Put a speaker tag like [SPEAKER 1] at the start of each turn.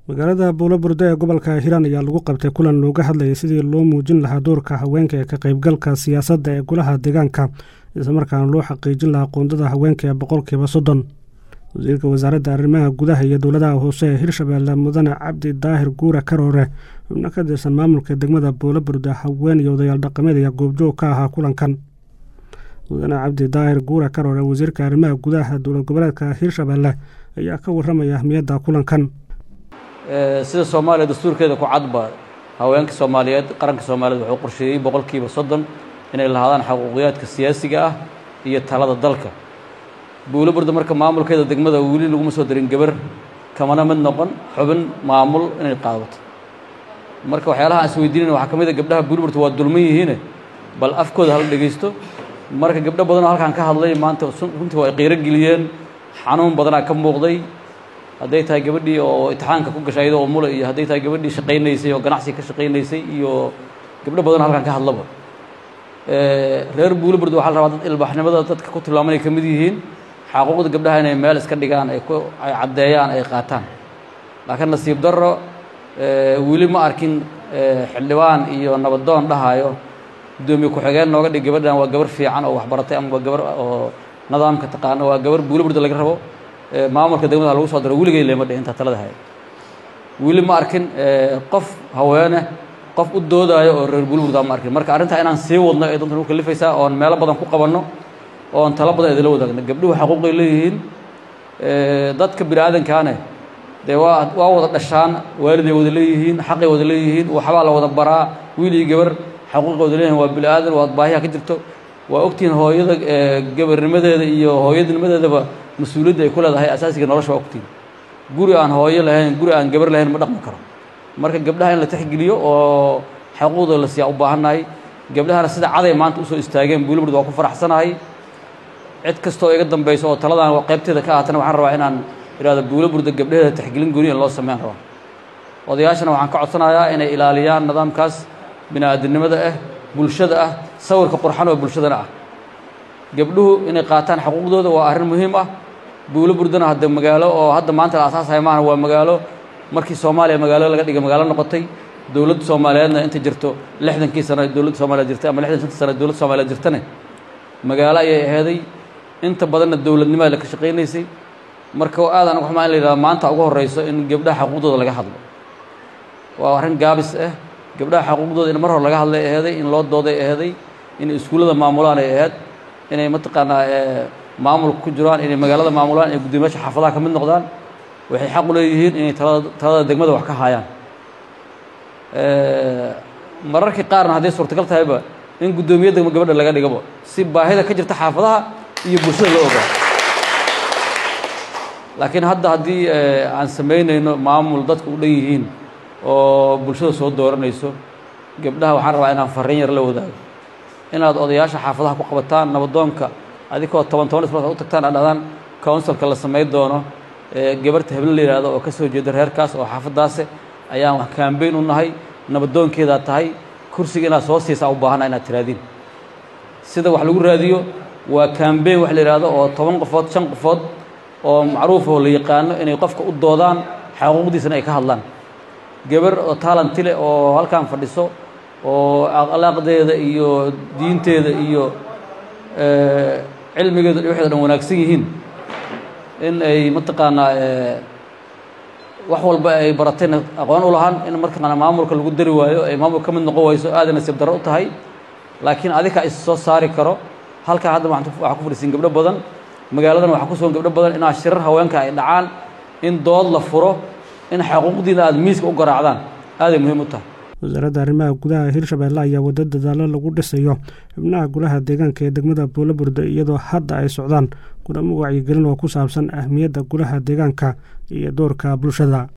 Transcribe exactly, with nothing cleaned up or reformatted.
[SPEAKER 1] magaalada Buulaburda ee gobolka Hiiraan ayaa lagu qabtay kulan looga hadlayay sidii loo muujin lahaa doorka haweenka ee ka qaybgalka siyaasadda ee golaha deegaanka isla markaana loo xaqiijin lahaa qoondada haweenka ee boqolkiiba soddon. wasiirka wasaaradda arrimaha gudaha iyo dowladaha hoose ee Hirshabeelle Mudane Cabdi Daahir Guura Karoore xubno ka tirsan maamulka degmada Buulaburda haween iyo odayaal dhaqameed ayaa goobjoog ka ahaa kulankan. Mudane Cabdi Daahir Guura Karoore wasiirka arrimaha gudaha dowlad goboleedka Hirshabeelle ayaa ka warramaya ahmiyadda kulankan.
[SPEAKER 2] sida Soomaaliya dastuurkeeda ku cadba haweenka Soomaaliyeed qaranka Soomaaliyeed wuxuu qorsheeyay boqolkiiba soddon inay lahaadaan xuquuqiyaadka siyaasiga ah iyo talada dalka. Buulaburda marka maamulkeeda degmada weli lagu soo darin gabar kamana mid noqon xubin maamul inay qaadato. marka waxyaalaha is weydiinayna waxa kamid ah gabdhaha Buulaburda waa dulman yihiin bal afkooda hal dhageysto. marka gabdho badan oo halkan ka hadlay maanta runtii waa qeyr geliyeen xanuun badan ka muuqday. hadday tahay gabadhii oo imtixaanka ku gashay oo mula iyo hadday tahay gabadhii shaqaynaysay oo ganacsi ka shaqaynaysay iyo gabdho badan halkan ka hadlaba ee reer Buulaburda waxa la rabaa dad ilbaaxnimada dadka ku tilmaamanay kamid yihiin xaquuqda gabdhaha inay meel iska dhigaan ay ku ay cadeeyaan ay qaataan. laakiin nasiib darro ee wili ma arkin xildhibaan iyo nabadoon dhahayo gudoomiye ku xigeen nooga dhig gabadhan waa gabar fiican oo wax baratay ama gabar oo nidaamka taqaan waa gabar Buulaburda laga rabo maamulka degmada lagu soo diro wiligay leema dhinta talada hay wili ma arkin qof haweene qof u doodayo oo reer Buulaburda ma arkin. marka arinta inaan sii wadno ee dadku ka lifaysa oo meelo badan ku qabanno oo talo badan idin la wadaagno gabdhuhu xuquuq ay leeyihiin ee dadka bini'aadankaana de waa waa wada dhashaan waaliday wada leeyihiin xaqay wada leeyihiin waxba la wada baraa wiil iyo gabar xuquuqooda leeyihiin waa bini'aadan waa baahiya ka jirto waa ogtiin hooyada gabarnimadeeda iyo hooyadnimadeedaba mas'uuliyadda ay ku leedahay asaasiga nolosha waa ogtiin. guri aan hooyo lahayn guri aan gabar lahayn ma dhaqmi karo. marka gabdhaha in la tixgeliyo oo xuquuqdooda la siiyo u baahanahay gabdhahana sida caday maanta u soo istaageen Buulaburda waa ku faraxsanahay. cid kastoo iga dambayso oo taladan waa qaybteeda ka ahaatana waxaan rabaa inaan iraado Buulaburda gabdhaha tixgelin gooni loo sameeyo rabo. odayaashana waxaan ka codsanayaa inay ilaaliyaan nidaamkaas bini'aadanimada ah bulshada ah sawirka qurxan oo bulshadana ah. gabdhuhu inay qaataan xuquuqdooda waa arrin muhiim ah. Buulaburdana hadda magaalo oo hadda maanta la aasaasay maahan waa magaalo markii Soomaaliya magaalo laga dhigay magaalo noqotay dawladda Soomaaliyeedna inta jirto lixdankii sano dawladda Soomaaliya jirtay ama lixdan sano dawladda Soomaaliya jirtana magaalo ay ahayd inta badanna dawladnimada la ka shaqeynaysay. marka aadan wax ma in la yiraahdo maanta ugu horeyso in gabdhaha xuquuqdooda laga hadlo waa arrin gaabis ah. gabdhaha xuquuqdooda in mar hore laga hadlay ahayd in loo dooday ahayd in iskuulada maamulaan ay ahayd inay mataqaanaa maamul ku jiraan inay magaalada maamulaan ee gudoomiyaasha xaafadaha ka mid noqdaan waxay xaq u leeyihiin inay talada talada degmada wax ka hayaan. ee mararka qaarna haday suurtagal tahayba in gudoomiyada gabadha laga dhigabo si baahida ka jirta xaafadaha iyo bulshada loo ogaado. laakiin hadda hadii aan sameynayno maamul dadku u dhanyihiin oo bulshada soo dooranayso gabdhaha waxaan rabaa inaan fariin yar la wadaago inaad odayaasha xaafadaha ku qabataan nabadoonka adikoo toban toban isma u tagtaan adaan councilka la sameey doono ee gabarta hebel la yiraahdo oo ka soo jeeda reerkaas oo xaafadaas ayaan wax campaign u nahay nabadoonkeeda tahay kursiga inaad soo siisaa u baahanaa inaad tiraadin sida wax lagu raadiyo waa campaign wax la yiraahdo oo toban qofood shan qofood oo macruuf oo la yaqaan inay qofka u doodaan xuquuqdiisana ay ka hadlaan. gabar oo talent leh oo halkaan fadhiso oo akhlaaqdeeda iyo diinteeda iyo ee cilmigeeda waxay dhan wanaagsan yihiin in ay mataqaanaa ee wax walba ay barateen aqoon u lahaan in markaa maamulka lagu dari waayo ay maamulka mid noqon wayso aadana sib daro u tahay. laakiin adika is soo saari karo halka hadda waxa ku fadhiisin gabdho badan magaaladan waxa ku soo gabdho badan in shirar haweenka ay dhacaan in dood la furo in xuquuqdiina aad miiska u garaacdaan aad muhiim u tahay.
[SPEAKER 1] wasaaradda arrimaha gudaha Hirshabeelle ayaa wada dadaalo lagu dhisayo xubnaha golaha deegaanka ee degmada Buulaburda iyadoo hadda ay socdaan kulamo wacyigelin oo ku saabsan ahmiyadda golaha deegaanka iyo doorka bulshada.